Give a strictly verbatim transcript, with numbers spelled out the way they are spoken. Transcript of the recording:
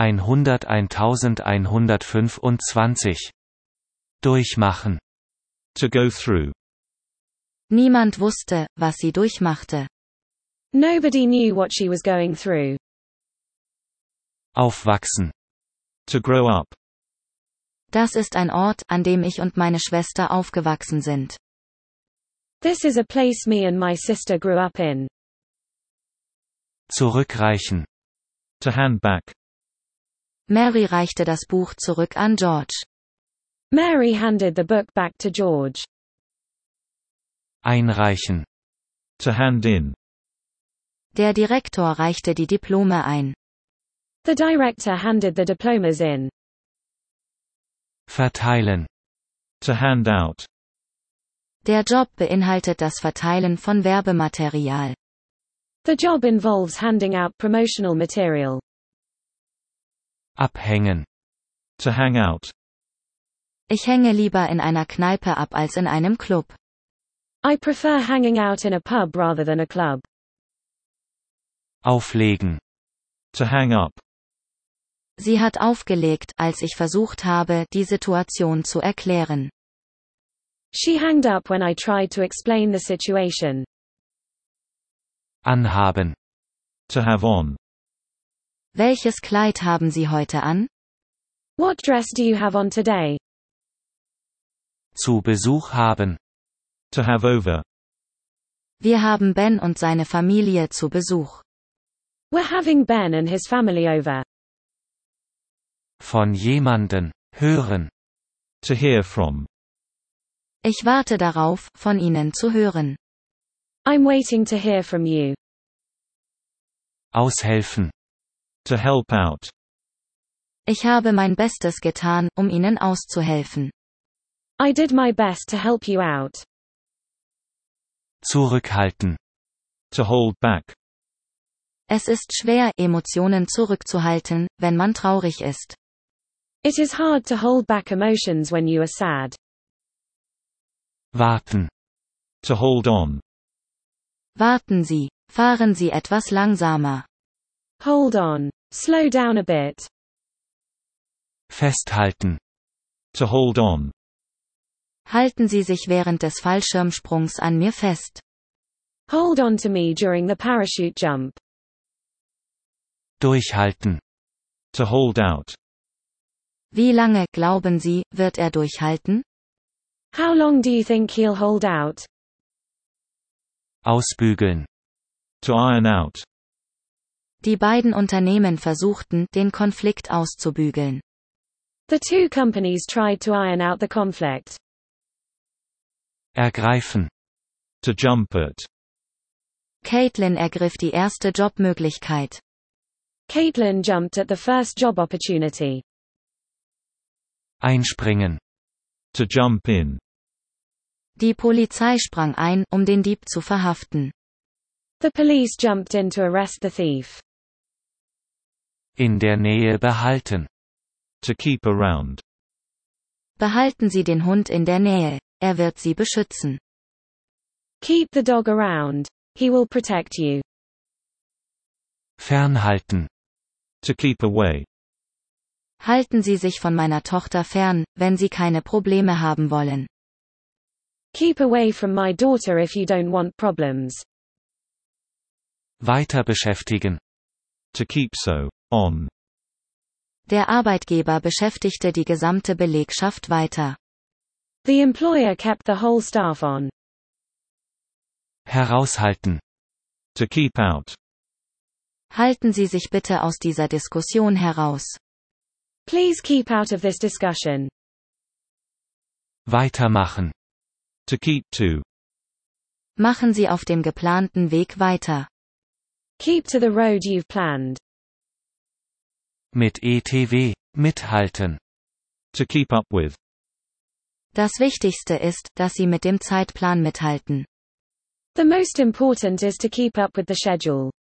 hundertundzeinhundertfünfundzwanzig. Durchmachen. To go through. Niemand wusste, was sie durchmachte. Nobody knew what she was going through. Aufwachsen. To grow up. Das ist ein Ort, an dem ich und meine Schwester aufgewachsen sind. This is a place me and my sister grew up in. Zurückreichen. To hand back. Mary reichte das Buch zurück an George. Mary handed the book back to George. Einreichen. To hand in. Der Direktor reichte die Diplome ein. The director handed the diplomas in. Verteilen. To hand out. Der Job beinhaltet das Verteilen von Werbematerial. The job involves handing out promotional material. Abhängen. To hang out. Ich hänge lieber in einer Kneipe ab als in einem Club. I prefer hanging out in a pub rather than a club. Auflegen. To hang up. Sie hat aufgelegt, als ich versucht habe, die Situation zu erklären. She hanged up when I tried to explain the situation. Anhaben. To have on. Welches Kleid haben Sie heute an? What dress do you have on today? Zu Besuch haben. To have over. Wir haben Ben und seine Familie zu Besuch. We're having Ben and his family over. Von jemanden hören. To hear from. Ich warte darauf, von Ihnen zu hören. I'm waiting to hear from you. Aushelfen. To help out. Ich habe mein Bestes getan, um Ihnen auszuhelfen. I did my best to help you out. Zurückhalten. To hold back. Es ist schwer, Emotionen zurückzuhalten, wenn man traurig ist. It is hard to hold back emotions when you are sad. Warten. To hold on. Warten Sie, fahren Sie etwas langsamer. Hold on. Slow down a bit. Festhalten. To hold on. Halten Sie sich während des Fallschirmsprungs an mir fest. Hold on to me during the parachute jump. Durchhalten. To hold out. Wie lange, glauben Sie, wird er durchhalten? How long do you think he'll hold out? Ausbügeln. To iron out. Die beiden Unternehmen versuchten, den Konflikt auszubügeln. The two companies tried to iron out the conflict. Ergreifen. To jump at. Caitlin ergriff die erste Jobmöglichkeit. Caitlin jumped at the first job opportunity. Einspringen. To jump in. Die Polizei sprang ein, um den Dieb zu verhaften. The police jumped in to arrest the thief. In der Nähe behalten. To keep around. Behalten Sie den Hund in der Nähe, er wird Sie beschützen. Keep the dog around. He will protect you. Fernhalten. To keep away. Halten Sie sich von meiner Tochter fern, wenn Sie keine Probleme haben wollen. Keep away from my daughter if you don't want problems. Weiter beschäftigen. To keep so, on. Der Arbeitgeber beschäftigte die gesamte Belegschaft weiter. The employer kept the whole staff on. Heraushalten. To keep out. Halten Sie sich bitte aus dieser Diskussion heraus. Please keep out of this discussion. Weitermachen. To keep to. Machen Sie auf dem geplanten Weg weiter. Keep to the road you've planned. Mit E T W, mithalten. To keep up with. Das Wichtigste ist, dass Sie mit dem Zeitplan mithalten. The most important is to keep up with the schedule.